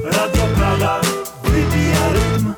Radio Praga wybija rytm.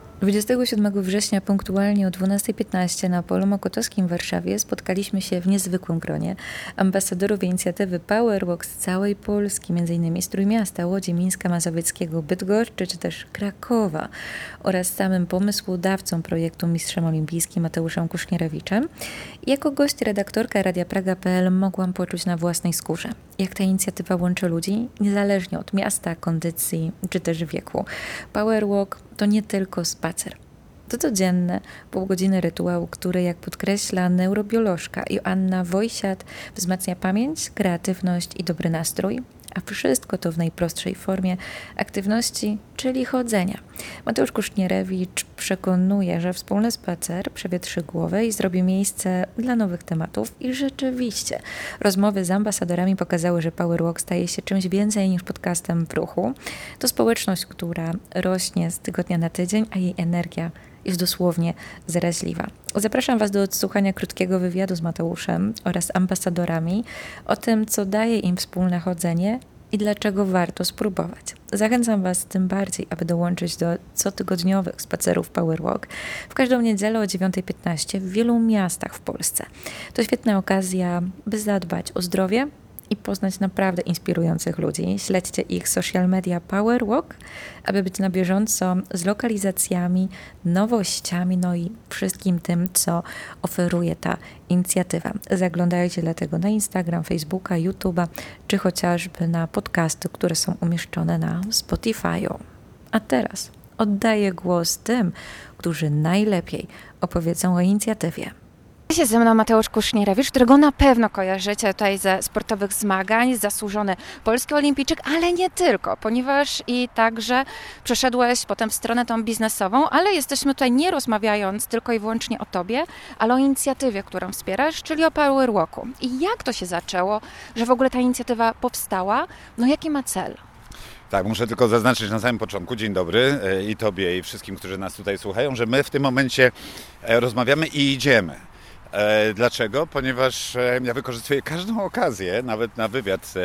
27 września punktualnie o 12:15 na Polu Mokotowskim w Warszawie spotkaliśmy się w niezwykłym gronie ambasadorów inicjatywy Powerwalk z całej Polski, m.in. z Trójmiasta, Łodzi, Mińska Mazowieckiego, Bydgoszczy czy też Krakowa oraz samym pomysłodawcą projektu mistrzem olimpijskim Mateuszem Kusznierewiczem. Jako gość redaktorka Radia Praga.pl mogłam poczuć na własnej skórze, jak ta inicjatywa łączy ludzi niezależnie od miasta, kondycji czy też wieku. Powerwalk to nie tylko spacer. To codzienne, pół godziny rytuał, który, jak podkreśla neurobiolożka Joanna Wojsiat, wzmacnia pamięć, kreatywność i dobry nastrój, a wszystko to w najprostszej formie aktywności, czyli chodzenia. Mateusz Kusznierewicz przekonuje, że wspólny spacer przewietrzy głowę i zrobi miejsce dla nowych tematów i rzeczywiście rozmowy z ambasadorami pokazały, że Powerwalk staje się czymś więcej niż podcastem w ruchu. To społeczność, która rośnie z tygodnia na tydzień, a jej energia jest dosłownie zaraźliwa. Zapraszam Was do odsłuchania krótkiego wywiadu z Mateuszem oraz ambasadorami o tym, co daje im wspólne chodzenie i dlaczego warto spróbować. Zachęcam Was tym bardziej, aby dołączyć do cotygodniowych spacerów Powerwalk w każdą niedzielę o 9:15 w wielu miastach w Polsce. To świetna okazja, by zadbać o zdrowie i poznać naprawdę inspirujących ludzi. Śledźcie ich social media Powerwalk, aby być na bieżąco z lokalizacjami, nowościami, no i wszystkim tym, co oferuje ta inicjatywa. Zaglądajcie dlatego na Instagram, Facebooka, YouTube'a, czy chociażby na podcasty, które są umieszczone na Spotify'u. A teraz oddaję głos tym, którzy najlepiej opowiedzą o inicjatywie. Jest ze mną Mateusz Kusznierewicz, którego na pewno kojarzycie tutaj ze sportowych zmagań, zasłużony polski olimpijczyk, ale nie tylko, ponieważ i także przeszedłeś potem w stronę tą biznesową, ale jesteśmy tutaj nie rozmawiając tylko i wyłącznie o Tobie, ale o inicjatywie, którą wspierasz, czyli o Powerwalku. I jak to się zaczęło, że w ogóle ta inicjatywa powstała? No jaki ma cel? Tak, muszę tylko zaznaczyć na samym początku, dzień dobry i Tobie i wszystkim, którzy nas tutaj słuchają, że my w tym momencie rozmawiamy i idziemy. Dlaczego? Ponieważ ja wykorzystuję każdą okazję, nawet na wywiad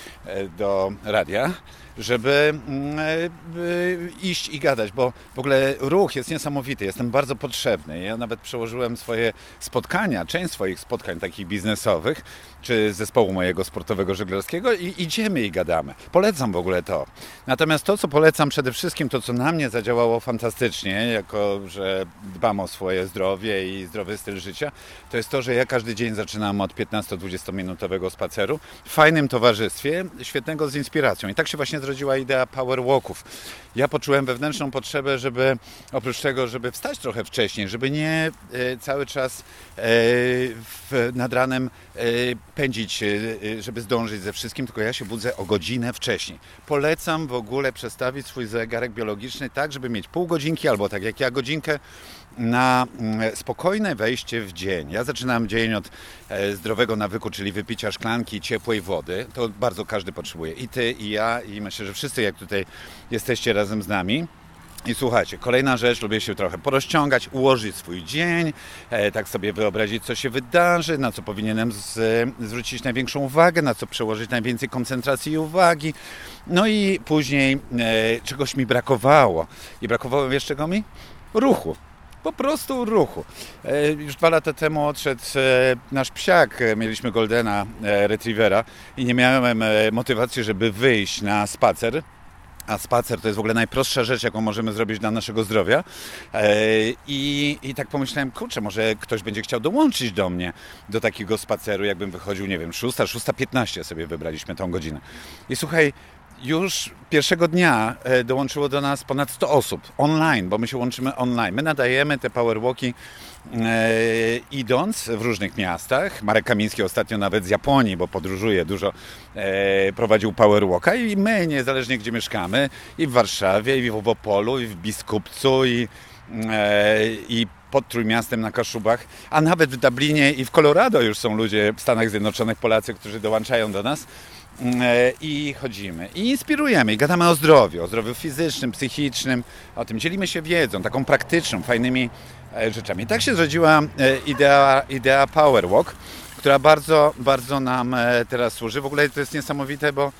do radia, żeby iść i gadać, bo w ogóle ruch jest niesamowity, jestem bardzo potrzebny. Ja nawet przełożyłem swoje spotkania, część swoich spotkań takich biznesowych, czy zespołu mojego sportowego żeglarskiego i idziemy i gadamy. Polecam w ogóle to. Natomiast to, co polecam przede wszystkim, to co na mnie zadziałało fantastycznie, jako że dbam o swoje zdrowie i zdrowy styl życia, to jest to, że ja każdy dzień zaczynam od 15-20 minutowego spaceru w fajnym towarzystwie, świetnego z inspiracją. I tak się właśnie zrodziła idea Powerwalków. Ja poczułem wewnętrzną potrzebę, żeby oprócz tego, żeby wstać trochę wcześniej, żeby nie cały czas nad ranem pędzić, żeby zdążyć ze wszystkim, tylko ja się budzę o godzinę wcześniej. Polecam w ogóle przestawić swój zegarek biologiczny tak, żeby mieć pół godzinki albo tak jak ja godzinkę na spokojne wejście w dzień. Ja zaczynam dzień od zdrowego nawyku, czyli wypicia szklanki ciepłej wody. To bardzo każdy potrzebuje. I Ty, i ja, i myślę, że wszyscy jak tutaj jesteście razem z nami. I słuchajcie, kolejna rzecz, lubię się trochę porozciągać, ułożyć swój dzień, tak sobie wyobrazić, co się wydarzy, na co powinienem zwrócić największą uwagę, na co przełożyć najwięcej koncentracji i uwagi. No i później czegoś mi brakowało. I brakowało, wiesz czego mi? Ruchu. Po prostu ruchu. Już 2 lata temu odszedł nasz psiak, mieliśmy Goldena Retrievera i nie miałem motywacji, żeby wyjść na spacer. A spacer to jest w ogóle najprostsza rzecz, jaką możemy zrobić dla naszego zdrowia. I tak pomyślałem, kurczę, może ktoś będzie chciał dołączyć do mnie do takiego spaceru, jakbym wychodził, nie wiem, 6:15 sobie wybraliśmy tą godzinę. I słuchaj, już pierwszego dnia dołączyło do nas ponad 100 osób online, bo my się łączymy online. My nadajemy te powerwalki idąc w różnych miastach. Marek Kamiński ostatnio nawet z Japonii, bo podróżuje dużo, prowadził powerwalka i my, niezależnie gdzie mieszkamy, i w Warszawie, i w Opolu, i w Biskupcu, i pod Trójmiastem na Kaszubach, a nawet w Dublinie i w Colorado już są ludzie w Stanach Zjednoczonych, Polacy, którzy dołączają do nas. I chodzimy, i inspirujemy, i gadamy o zdrowiu fizycznym, psychicznym, o tym dzielimy się wiedzą, taką praktyczną, fajnymi rzeczami. Tak się zrodziła idea Powerwalk, która bardzo, bardzo nam teraz służy. W ogóle to jest niesamowite, bo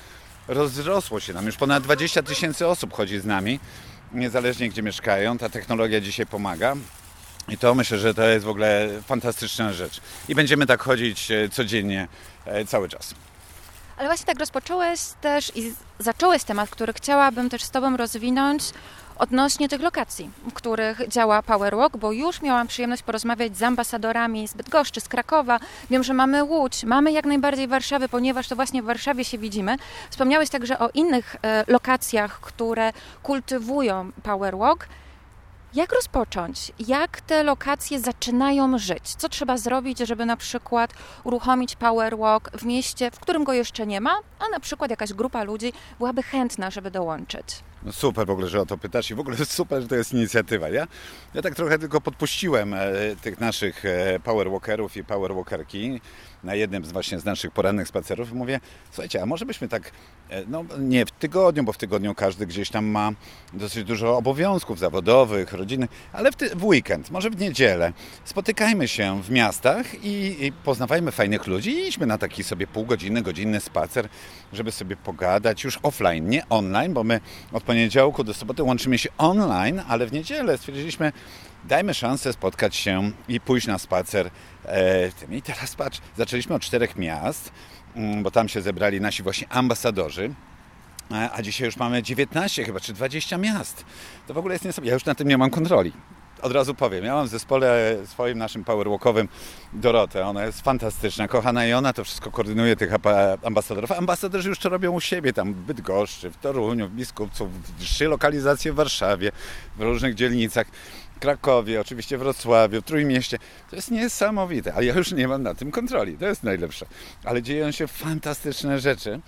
rozrosło się nam. Już ponad 20 000 osób chodzi z nami, niezależnie gdzie mieszkają. Ta technologia dzisiaj pomaga. I to myślę, że to jest w ogóle fantastyczna rzecz. I będziemy tak chodzić codziennie, cały czas. Ale właśnie tak rozpocząłeś też i zacząłeś temat, który chciałabym też z Tobą rozwinąć odnośnie tych lokacji, w których działa Powerwalk, bo już miałam przyjemność porozmawiać z ambasadorami z Bydgoszczy, z Krakowa. Wiem, że mamy Łódź, mamy jak najbardziej Warszawę, ponieważ to właśnie w Warszawie się widzimy. Wspomniałeś także o innych lokacjach, które kultywują Powerwalk. Jak rozpocząć? Jak te lokacje zaczynają żyć? Co trzeba zrobić, żeby na przykład uruchomić Powerwalk w mieście, w którym go jeszcze nie ma, a na przykład jakaś grupa ludzi byłaby chętna, żeby dołączyć? No super w ogóle, że o to pytasz i w ogóle super, że to jest inicjatywa. Ja tak trochę tylko podpuściłem tych naszych powerwalkerów i powerwalkerki na jednym z naszych porannych spacerów i mówię, słuchajcie, a może byśmy tak, no nie w tygodniu, bo w tygodniu każdy gdzieś tam ma dosyć dużo obowiązków zawodowych, rodzinnych, ale w weekend, może w niedzielę spotykajmy się w miastach i poznawajmy fajnych ludzi i idźmy na taki sobie godzinny spacer, żeby sobie pogadać już offline, nie online, bo my od poniedziałku do soboty łączymy się online, ale w niedzielę stwierdziliśmy, dajmy szansę spotkać się i pójść na spacer. I teraz patrz, zaczęliśmy od 4 miast, bo tam się zebrali nasi właśnie ambasadorzy, a dzisiaj już mamy 19 chyba, czy 20 miast. To w ogóle jest niesamowite. Ja już na tym nie mam kontroli. Od razu powiem, ja mam w zespole swoim naszym powerwalkowym Dorotę, ona jest fantastyczna, kochana i ona to wszystko koordynuje, tych ambasadorów. Ambasadorzy już to robią u siebie, tam w Bydgoszczy, w Toruniu, w Biskupcu, 3 lokalizacje w Warszawie, w różnych dzielnicach, w Krakowie, oczywiście w Wrocławiu, w Trójmieście. To jest niesamowite, ale ja już nie mam na tym kontroli, to jest najlepsze. Ale dzieją się fantastyczne rzeczy.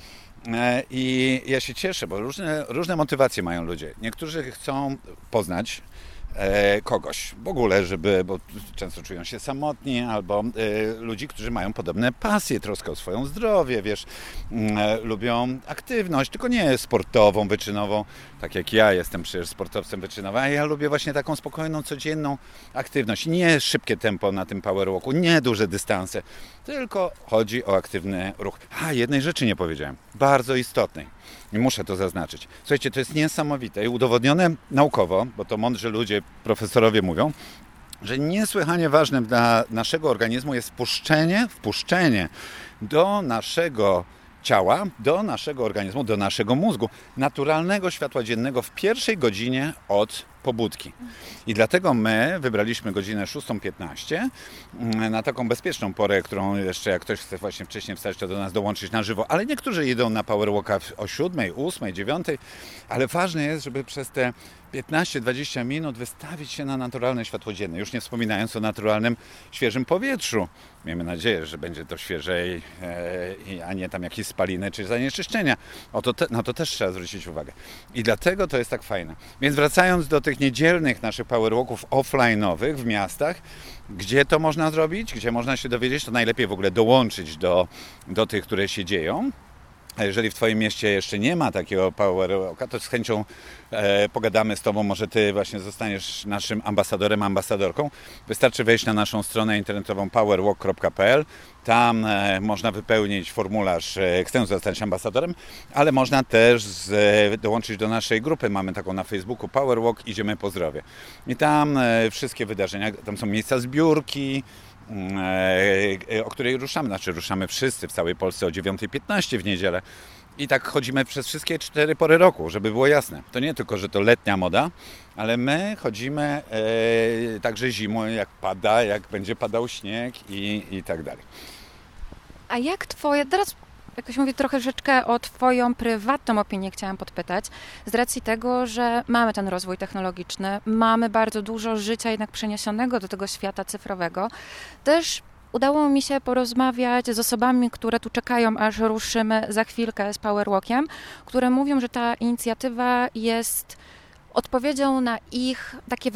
I ja się cieszę, bo różne motywacje mają ludzie. Niektórzy chcą poznać kogoś w ogóle, bo często czują się samotni, albo ludzi, którzy mają podobne pasje, troskę o swoją zdrowie, lubią aktywność, tylko nie sportową, wyczynową, tak jak ja jestem przecież sportowcem wyczynowym, a ja lubię właśnie taką spokojną, codzienną aktywność. Nie szybkie tempo na tym powerwalku, nie duże dystanse, tylko chodzi o aktywny ruch. Jednej rzeczy nie powiedziałem, bardzo istotnej. I muszę to zaznaczyć. Słuchajcie, to jest niesamowite i udowodnione naukowo, bo to mądrzy ludzie, profesorowie mówią, że niesłychanie ważnym dla naszego organizmu jest wpuszczenie do naszego ciała, do naszego organizmu, do naszego mózgu, naturalnego światła dziennego w pierwszej godzinie od pobudki. I dlatego my wybraliśmy godzinę 6:15 na taką bezpieczną porę, którą jeszcze jak ktoś chce właśnie wcześniej wstać, to do nas dołączyć na żywo, ale niektórzy idą na powerwalka o 7, 8, 9, ale ważne jest, żeby przez te 15-20 minut wystawić się na naturalne światło dzienne, już nie wspominając o naturalnym, świeżym powietrzu. Miejmy nadzieję, że będzie to świeżej, a nie tam jakieś spaliny czy zanieczyszczenia. Na to też trzeba zwrócić uwagę. I dlatego to jest tak fajne. Więc wracając do tych niedzielnych naszych powerwalków offline'owych w miastach, gdzie to można zrobić, gdzie można się dowiedzieć, to najlepiej w ogóle dołączyć do tych, które się dzieją. A jeżeli w Twoim mieście jeszcze nie ma takiego powerwalka, to z chęcią pogadamy z Tobą, może Ty właśnie zostaniesz naszym ambasadorem, ambasadorką. Wystarczy wejść na naszą stronę internetową powerwalk.pl. Tam można wypełnić formularz chcę zostać ambasadorem, ale można też dołączyć do naszej grupy. Mamy taką na Facebooku Powerwalk, idziemy po zdrowie. I tam wszystkie wydarzenia, tam są miejsca zbiórki, o której ruszamy wszyscy w całej Polsce o 9:15 w niedzielę. I tak chodzimy przez wszystkie 4 pory roku, żeby było jasne. To nie tylko, że to letnia moda, ale my chodzimy także zimą, jak pada, jak będzie padał śnieg i tak dalej. A jak teraz jakoś mówię troszeczkę o Twoją prywatną opinię chciałam podpytać, z racji tego, że mamy ten rozwój technologiczny, mamy bardzo dużo życia jednak przeniesionego do tego świata cyfrowego. Też udało mi się porozmawiać z osobami, które tu czekają, aż ruszymy za chwilkę z Powerwalkiem, które mówią, że ta inicjatywa jest odpowiedzią na ich takie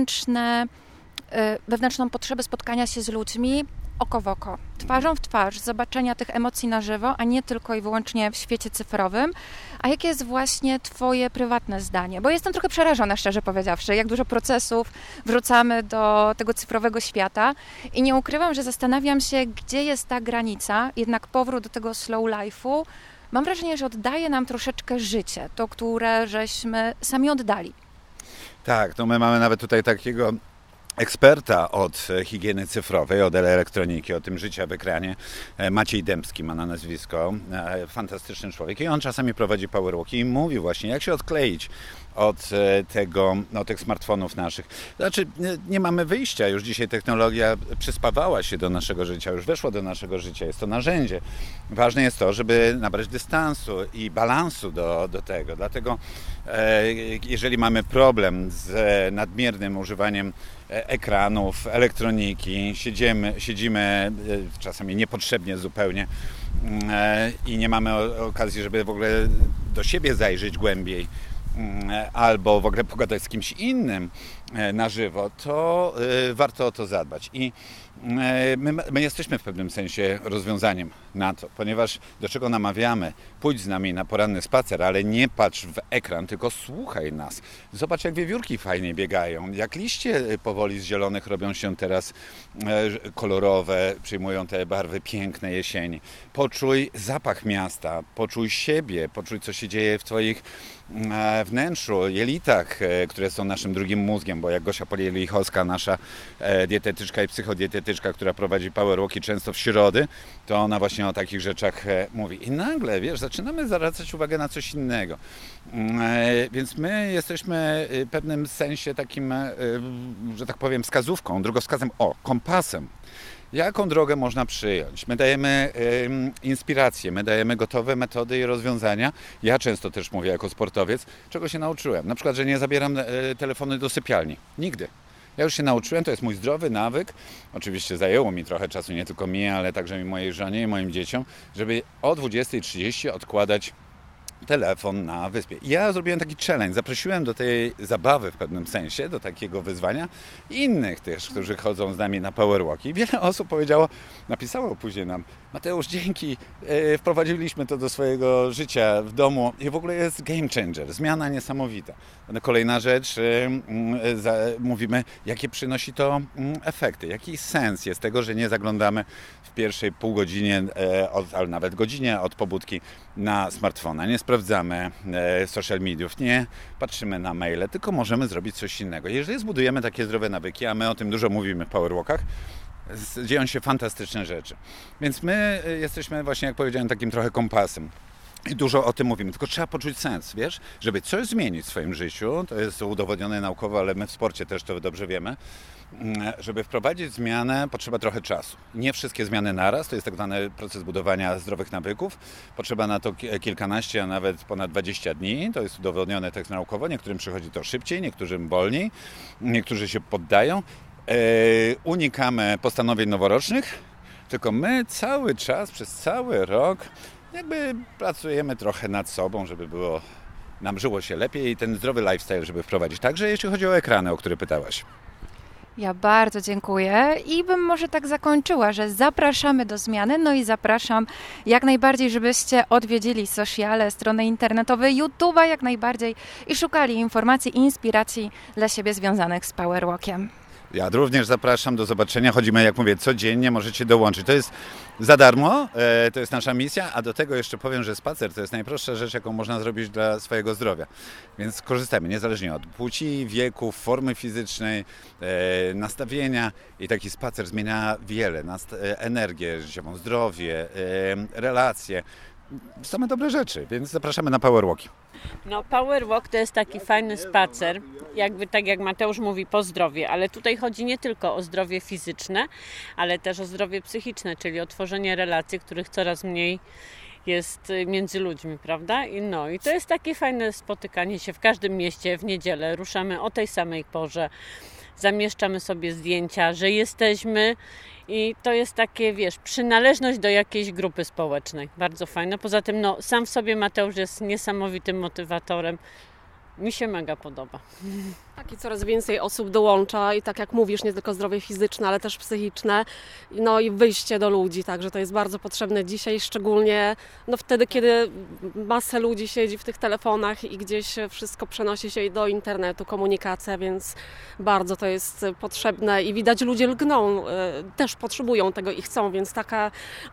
wewnętrzną potrzebę spotkania się z ludźmi oko w oko, twarzą w twarz, zobaczenia tych emocji na żywo, a nie tylko i wyłącznie w świecie cyfrowym. A jakie jest właśnie Twoje prywatne zdanie? Bo jestem trochę przerażona, szczerze powiedziawszy, jak dużo procesów wrzucamy do tego cyfrowego świata i nie ukrywam, że zastanawiam się, gdzie jest ta granica, jednak powrót do tego slow life'u Mam wrażenie, że oddaje nam troszeczkę życie, to, które żeśmy sami oddali. Tak, no my mamy nawet tutaj takiego eksperta od higieny cyfrowej, od elektroniki, o tym życia w ekranie. Maciej Dębski ma na nazwisko. Fantastyczny człowiek. I on czasami prowadzi powerwalki i mówi właśnie, jak się odkleić od tych smartfonów naszych. Znaczy, nie mamy wyjścia. Już dzisiaj technologia przyspawała się do naszego życia, już weszła do naszego życia. Jest to narzędzie. Ważne jest to, żeby nabrać dystansu i balansu do tego. Dlatego jeżeli mamy problem z nadmiernym używaniem ekranów, elektroniki, siedzimy czasami niepotrzebnie zupełnie i nie mamy okazji, żeby w ogóle do siebie zajrzeć głębiej, albo w ogóle pogadać z kimś innym na żywo, to warto o to zadbać. I my jesteśmy w pewnym sensie rozwiązaniem na to, ponieważ do czego namawiamy? Pójdź z nami na poranny spacer, ale nie patrz w ekran, tylko słuchaj nas. Zobacz, jak wiewiórki fajnie biegają, jak liście powoli z zielonych robią się teraz kolorowe, przyjmują te barwy piękne jesieni. Poczuj zapach miasta, poczuj siebie, poczuj, co się dzieje w twoich wnętrzu, jelitach, które są naszym drugim mózgiem, bo jak Gosia Polielichowska, nasza dietetyczka i psychodietetyczka, która prowadzi powerwalki często w środy, to ona właśnie o takich rzeczach mówi. I nagle, wiesz, zaczynamy zwracać uwagę na coś innego. Więc my jesteśmy w pewnym sensie takim, że tak powiem, wskazówką, drogowskazem, kompasem. Jaką drogę można przyjąć? My dajemy inspiracje, my dajemy gotowe metody i rozwiązania. Ja często też mówię jako sportowiec, czego się nauczyłem. Na przykład, że nie zabieram telefony do sypialni. Nigdy. Ja już się nauczyłem, to jest mój zdrowy nawyk. Oczywiście zajęło mi trochę czasu, nie tylko mi, ale także i mojej żonie i moim dzieciom, żeby o 20:30 odkładać telefon na wyspie. I ja zrobiłem taki challenge, zaprosiłem do tej zabawy w pewnym sensie, do takiego wyzwania innych też, którzy chodzą z nami na powerwalki. Wiele osób napisało później nam: Mateusz, dzięki, wprowadziliśmy to do swojego życia w domu i w ogóle jest game changer, zmiana niesamowita. Kolejna rzecz, mówimy, jakie przynosi to efekty, jaki sens jest tego, że nie zaglądamy w pierwszej pół godzinie, albo nawet godzinie od pobudki na smartfona, nie sprawdzamy social mediów, nie patrzymy na maile, tylko możemy zrobić coś innego. Jeżeli zbudujemy takie zdrowe nawyki, a my o tym dużo mówimy w powerwalkach, dzieją się fantastyczne rzeczy. Więc my jesteśmy właśnie, jak powiedziałem, takim trochę kompasem. I dużo o tym mówimy, tylko trzeba poczuć sens, wiesz? Żeby coś zmienić w swoim życiu, to jest udowodnione naukowo, ale my w sporcie też to dobrze wiemy, żeby wprowadzić zmianę, potrzeba trochę czasu. Nie wszystkie zmiany naraz, to jest tak zwany proces budowania zdrowych nawyków. Potrzeba na to kilkanaście, a nawet ponad 20 dni. To jest udowodnione tak naukowo. Niektórym przychodzi to szybciej, niektórym wolniej, niektórzy się poddają. Unikamy postanowień noworocznych, tylko my cały czas, przez cały rok jakby pracujemy trochę nad sobą, żeby nam żyło się lepiej i ten zdrowy lifestyle, żeby wprowadzić. Także jeśli chodzi o ekrany, o które pytałaś. Ja bardzo dziękuję i bym może tak zakończyła, że zapraszamy do zmiany, no i zapraszam jak najbardziej, żebyście odwiedzili sociale, strony internetowe, YouTube'a jak najbardziej i szukali informacji i inspiracji dla siebie związanych z powerwalkiem. Ja również zapraszam do zobaczenia. Chodzimy, jak mówię, codziennie, możecie dołączyć. To jest za darmo, to jest nasza misja, a do tego jeszcze powiem, że spacer to jest najprostsza rzecz, jaką można zrobić dla swojego zdrowia. Więc korzystajmy, niezależnie od płci, wieku, formy fizycznej, nastawienia i taki spacer zmienia wiele. Energię życiową, zdrowie, relacje. Same dobre rzeczy, więc zapraszamy na powerwalki. No powerwalk to jest taki fajny spacer, jakby tak jak Mateusz mówi, po zdrowie, ale tutaj chodzi nie tylko o zdrowie fizyczne, ale też o zdrowie psychiczne, czyli o tworzenie relacji, których coraz mniej jest między ludźmi, prawda? I to jest takie fajne spotykanie się w każdym mieście w niedzielę, ruszamy o tej samej porze, zamieszczamy sobie zdjęcia, że jesteśmy i to jest takie, wiesz, przynależność do jakiejś grupy społecznej. Bardzo fajne. Poza tym, sam w sobie Mateusz jest niesamowitym motywatorem. Mi się mega podoba. Tak, i coraz więcej osób dołącza i tak jak mówisz, nie tylko zdrowie fizyczne, ale też psychiczne, no i wyjście do ludzi, także to jest bardzo potrzebne dzisiaj, szczególnie wtedy, kiedy masę ludzi siedzi w tych telefonach i gdzieś wszystko przenosi się do internetu, komunikacja, więc bardzo to jest potrzebne i widać, ludzie lgną, też potrzebują tego i chcą, więc taka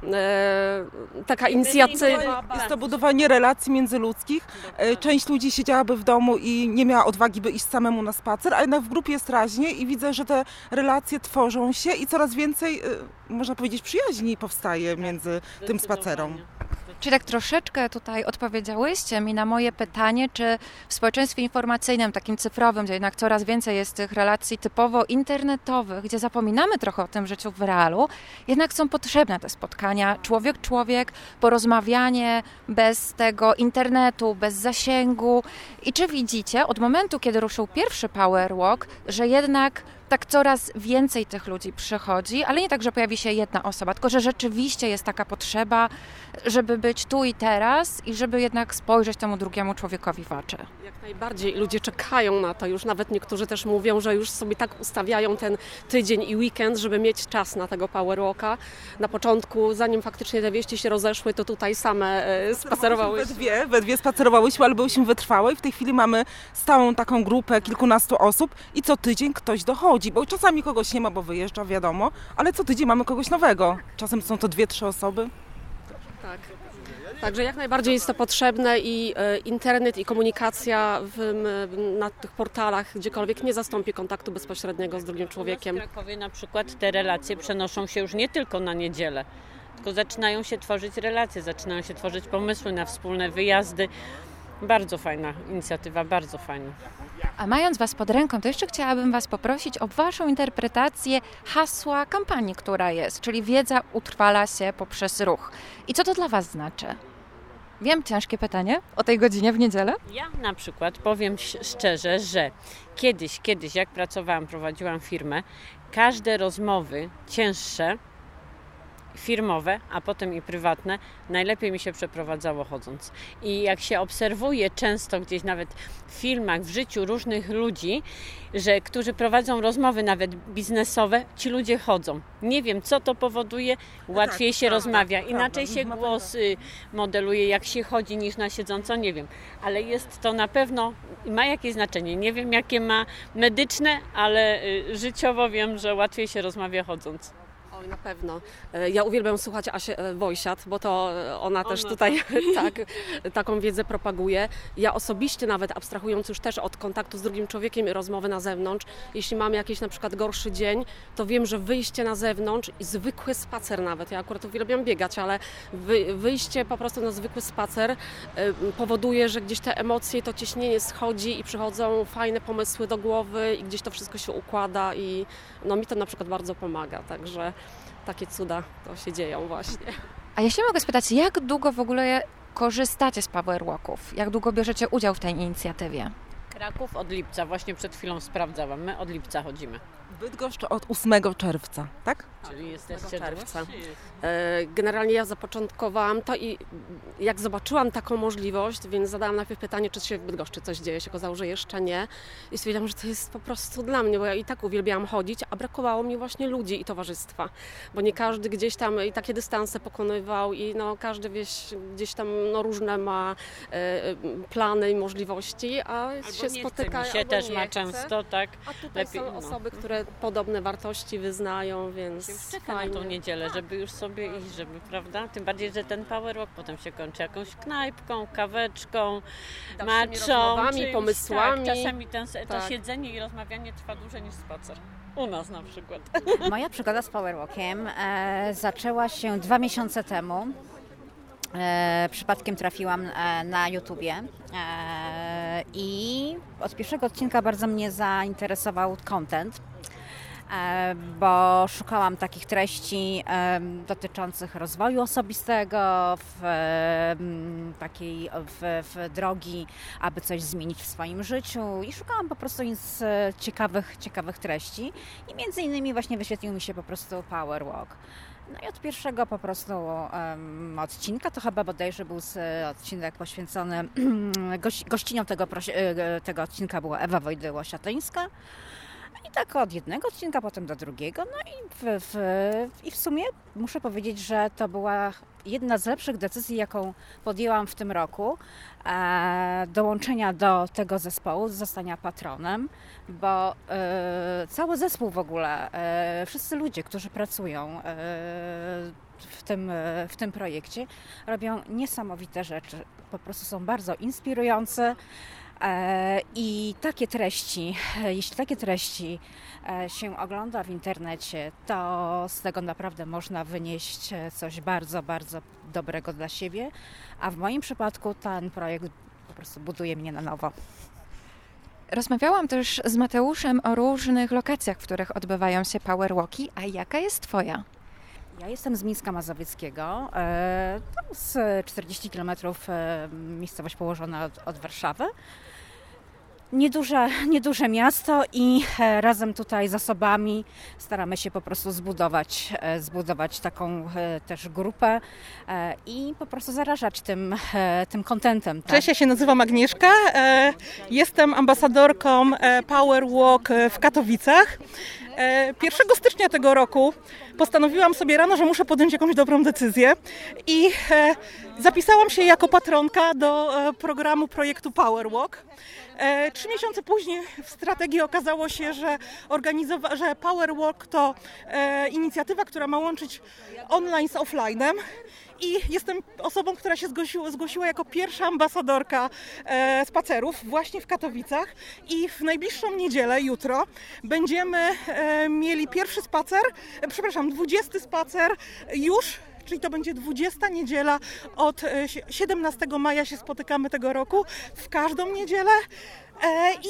inicjatywa. Jest to budowanie relacji międzyludzkich. Część ludzi siedziałaby w domu i nie miała odwagi, by iść samemu na spacer, a jednak w grupie jest raźnie i widzę, że te relacje tworzą się i coraz więcej, można powiedzieć, przyjaźni powstaje między tym spacerom. Czyli tak troszeczkę tutaj odpowiedziałyście mi na moje pytanie, czy w społeczeństwie informacyjnym, takim cyfrowym, gdzie jednak coraz więcej jest tych relacji typowo internetowych, gdzie zapominamy trochę o tym życiu w realu, jednak są potrzebne te spotkania, człowiek, porozmawianie bez tego internetu, bez zasięgu. I czy widzicie od momentu, kiedy ruszył pierwszy Power Walk, że jednak tak coraz więcej tych ludzi przychodzi, ale nie tak, że pojawi się jedna osoba, tylko że rzeczywiście jest taka potrzeba, żeby być tu i teraz i żeby jednak spojrzeć temu drugiemu człowiekowi w oczy. Jak najbardziej. Ludzie czekają na to. Już nawet niektórzy też mówią, że już sobie tak ustawiają ten tydzień i weekend, żeby mieć czas na tego Power Walka. Na początku, zanim faktycznie te wieści się rozeszły, to tutaj same spacerowałyśmy. We dwie spacerowałyśmy, ale byłyśmy wytrwałe i w tej chwili mamy stałą taką grupę kilkunastu osób i co tydzień ktoś dochodzi, bo czasami kogoś nie ma, bo wyjeżdża, wiadomo, ale co tydzień mamy kogoś nowego. Czasem są to 2-3 osoby. Tak. Także jak najbardziej jest to potrzebne i internet i komunikacja na tych portalach gdziekolwiek nie zastąpi kontaktu bezpośredniego z drugim człowiekiem. W Krakowie na przykład te relacje przenoszą się już nie tylko na niedzielę, tylko zaczynają się tworzyć relacje, zaczynają się tworzyć pomysły na wspólne wyjazdy. Bardzo fajna inicjatywa, bardzo fajna. A mając Was pod ręką, to jeszcze chciałabym Was poprosić o Waszą interpretację hasła kampanii, która jest, czyli wiedza utrwala się poprzez ruch. I co to dla Was znaczy? Wiem, ciężkie pytanie o tej godzinie w niedzielę. Ja na przykład powiem szczerze, że kiedyś jak pracowałam, prowadziłam firmę, każde rozmowy cięższe, firmowe, a potem i prywatne, najlepiej mi się przeprowadzało chodząc. I jak się obserwuje często gdzieś nawet w filmach, w życiu różnych ludzi, którzy prowadzą rozmowy nawet biznesowe, ci ludzie chodzą. Nie wiem, co to powoduje, łatwiej się rozmawia, inaczej się głos modeluje, jak się chodzi, niż na siedząco, nie wiem. Ale jest to na pewno, ma jakieś znaczenie. Nie wiem, jakie ma medyczne, ale życiowo wiem, że łatwiej się rozmawia chodząc. Oj, na pewno. Ja uwielbiam słuchać Asię Wojsiat, bo to ona też tutaj taką wiedzę propaguje. Ja osobiście nawet abstrahując już też od kontaktu z drugim człowiekiem i rozmowy na zewnątrz, jeśli mam jakiś na przykład gorszy dzień, to wiem, że wyjście na zewnątrz i zwykły spacer nawet, ja akurat uwielbiam biegać, ale wyjście po prostu na zwykły spacer powoduje, że gdzieś te emocje i to ciśnienie schodzi i przychodzą fajne pomysły do głowy i gdzieś to wszystko się układa i mi to na przykład bardzo pomaga, także takie cuda to się dzieją właśnie. A jeśli mogę spytać, jak długo w ogóle korzystacie z Power Walków? Jak długo bierzecie udział w tej inicjatywie? Kraków od lipca, właśnie przed chwilą sprawdzałam, my od lipca chodzimy. Bydgoszcz od 8 czerwca, tak? Czyli jesteście czerwca. Generalnie ja zapoczątkowałam to i jak zobaczyłam taką możliwość, więc zadałam najpierw pytanie, czy się w Bydgoszczy coś dzieje, się okazało, że jeszcze nie. I stwierdziłam, że to jest po prostu dla mnie, bo ja i tak uwielbiałam chodzić, a brakowało mi właśnie ludzi i towarzystwa, bo nie każdy gdzieś tam i takie dystanse pokonywał i każdy gdzieś tam różne ma plany i możliwości, a się spotyka. Się też ma często, tak. A tutaj są osoby, które podobne wartości wyznają, więc czeka na tą niedzielę, żeby już sobie iść, żeby, prawda? Tym bardziej, że ten Power Walk potem się kończy jakąś knajpką, kaweczką, maczą, pomysłami. Tak, czasami to siedzenie i rozmawianie trwa dłużej niż spacer. U nas na przykład. Moja przygoda z Power Walkiem zaczęła się 2 miesiące temu. Przypadkiem trafiłam na YouTubie i od pierwszego odcinka bardzo mnie zainteresował content, bo szukałam takich treści dotyczących rozwoju osobistego, w drogi, aby coś zmienić w swoim życiu i szukałam po prostu ciekawych treści i między innymi właśnie wyświetlił mi się po prostu Power Walk. No i od pierwszego po prostu odcinka, to chyba bodajże był odcinek poświęcony, gościnią tego odcinka była Ewa Wojdyło-Siatyńska. I tak od jednego odcinka, potem do drugiego. No i w sumie muszę powiedzieć, że to była jedna z lepszych decyzji, jaką podjęłam w tym roku. Dołączenia do tego zespołu, zostania patronem, bo cały zespół w ogóle, wszyscy ludzie, którzy pracują w tym projekcie, robią niesamowite rzeczy. Po prostu są bardzo inspirujące. I takie treści, jeśli takie treści się ogląda w internecie, to z tego naprawdę można wynieść coś bardzo, bardzo dobrego dla siebie, a w moim przypadku ten projekt po prostu buduje mnie na nowo. Rozmawiałam też z Mateuszem o różnych lokacjach, w których odbywają się powerwalki, a jaka jest Twoja? Ja jestem z Mińska Mazowieckiego, to z 40 km miejscowość położona od Warszawy. Nieduże miasto i razem tutaj z osobami staramy się po prostu zbudować taką też grupę i po prostu zarażać tym kontentem. Tak? Cześć, ja się nazywam Agnieszka, jestem ambasadorką Power Walk w Katowicach. 1 stycznia tego roku postanowiłam sobie rano, że muszę podjąć jakąś dobrą decyzję i zapisałam się jako patronka do projektu Power Walk. 3 miesiące później w strategii okazało się, że Power Walk to inicjatywa, która ma łączyć online z offline'em. I jestem osobą, która się zgłosiła jako pierwsza ambasadorka spacerów właśnie w Katowicach i w najbliższą niedzielę, jutro, będziemy mieli 20 spacer już, czyli to będzie 20 niedziela, od 17 maja się spotykamy tego roku, w każdą niedzielę i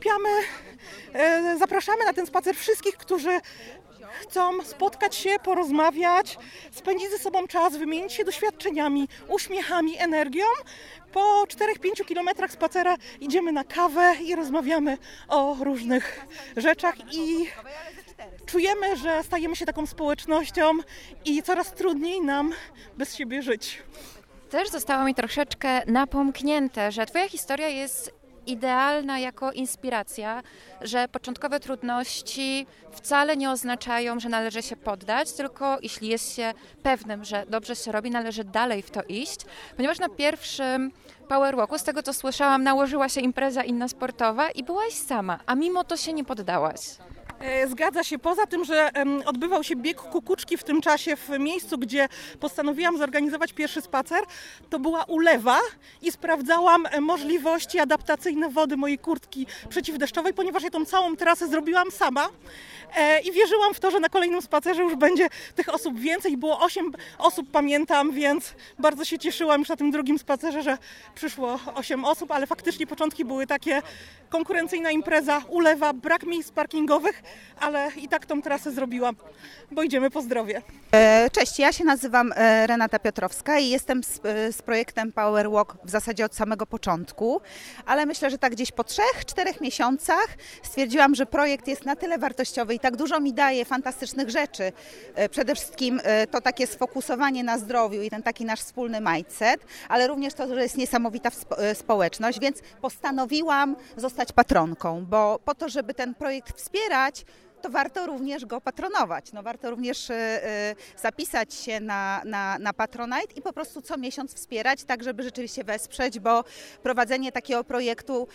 zapraszamy na ten spacer wszystkich, którzy chcą spotkać się, porozmawiać, spędzić ze sobą czas, wymienić się doświadczeniami, uśmiechami, energią. Po 4-5 kilometrach spacera idziemy na kawę i rozmawiamy o różnych rzeczach i czujemy, że stajemy się taką społecznością i coraz trudniej nam bez siebie żyć. Też zostało mi troszeczkę napomknięte, że Twoja historia jest idealna jako inspiracja, że początkowe trudności wcale nie oznaczają, że należy się poddać, tylko jeśli jest się pewnym, że dobrze się robi, należy dalej w to iść, ponieważ na pierwszym powerwalku, z tego co słyszałam, nałożyła się impreza inna sportowa i byłaś sama, a mimo to się nie poddałaś. Zgadza się. Poza tym, że odbywał się bieg kukuczki w tym czasie w miejscu, gdzie postanowiłam zorganizować pierwszy spacer, to była ulewa i sprawdzałam możliwości adaptacyjne wody mojej kurtki przeciwdeszczowej, ponieważ ja tą całą trasę zrobiłam sama i wierzyłam w to, że na kolejnym spacerze już będzie tych osób więcej. Było 8 osób, pamiętam, więc bardzo się cieszyłam już na tym drugim spacerze, że przyszło 8 osób, ale faktycznie początki były takie: konkurencyjna impreza, ulewa, brak miejsc parkingowych, ale i tak tą trasę zrobiłam, bo idziemy po zdrowie. Cześć, ja się nazywam Renata Piotrowska i jestem z projektem Power Walk w zasadzie od samego początku, ale myślę, że tak gdzieś po 3-4 miesiącach stwierdziłam, że projekt jest na tyle wartościowy i tak dużo mi daje fantastycznych rzeczy. Przede wszystkim to takie sfokusowanie na zdrowiu i ten taki nasz wspólny mindset, ale również to, że jest niesamowita społeczność, więc postanowiłam zostać patronką, bo po to, żeby ten projekt wspierać, to warto również go patronować. No, warto również zapisać się na Patronite i po prostu co miesiąc wspierać, tak żeby rzeczywiście wesprzeć, bo prowadzenie takiego projektu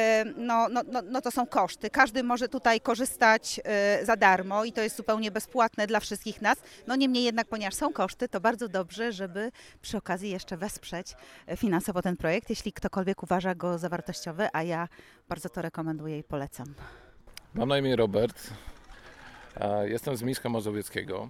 no to są koszty. Każdy może tutaj korzystać za darmo i to jest zupełnie bezpłatne dla wszystkich nas. No niemniej jednak, ponieważ są koszty, to bardzo dobrze, żeby przy okazji jeszcze wesprzeć finansowo ten projekt, jeśli ktokolwiek uważa go za wartościowy, a ja bardzo to rekomenduję i polecam. Mam na imię Robert. Jestem z Mińska Mazowieckiego.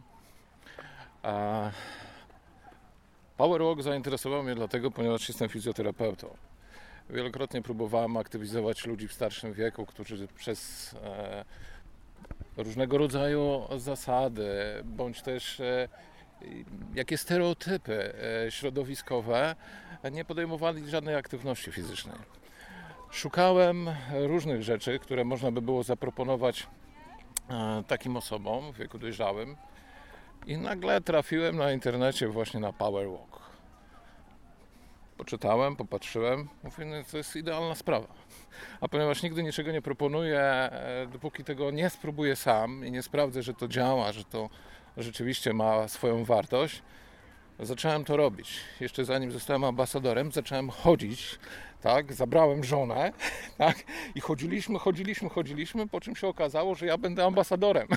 Powerwalk zainteresował mnie dlatego, ponieważ jestem fizjoterapeutą. Wielokrotnie próbowałem aktywizować ludzi w starszym wieku, którzy przez różnego rodzaju zasady, bądź też jakie stereotypy środowiskowe nie podejmowali żadnej aktywności fizycznej. Szukałem różnych rzeczy, które można by było zaproponować takim osobom w wieku dojrzałym I nagle trafiłem na internecie właśnie na Power Walk. Poczytałem, popatrzyłem, mówię, no to jest idealna sprawa. A ponieważ nigdy niczego nie proponuję, dopóki tego nie spróbuję sam i nie sprawdzę, że to działa, że to rzeczywiście ma swoją wartość, zacząłem to robić. Jeszcze zanim zostałem ambasadorem, zacząłem chodzić, tak, zabrałem żonę, tak, i chodziliśmy, po czym się okazało, że ja będę ambasadorem.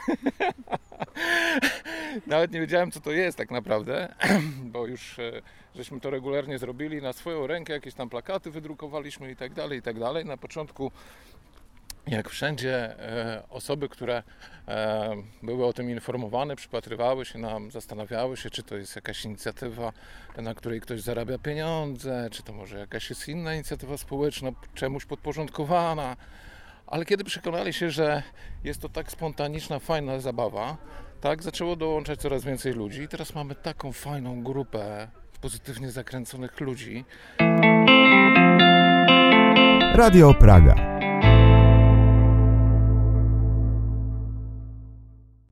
Nawet nie wiedziałem, co to jest tak naprawdę, bo już żeśmy to regularnie zrobili na swoją rękę, jakieś tam plakaty wydrukowaliśmy i tak dalej. Na początku, jak wszędzie, osoby, które były o tym informowane, przypatrywały się nam, zastanawiały się, czy to jest jakaś inicjatywa, na której ktoś zarabia pieniądze, czy to może jakaś jest inna inicjatywa społeczna, czemuś podporządkowana. Ale kiedy przekonali się, że jest to tak spontaniczna, fajna zabawa, tak, zaczęło dołączać coraz więcej ludzi i teraz mamy taką fajną grupę pozytywnie zakręconych ludzi. Radio Praga.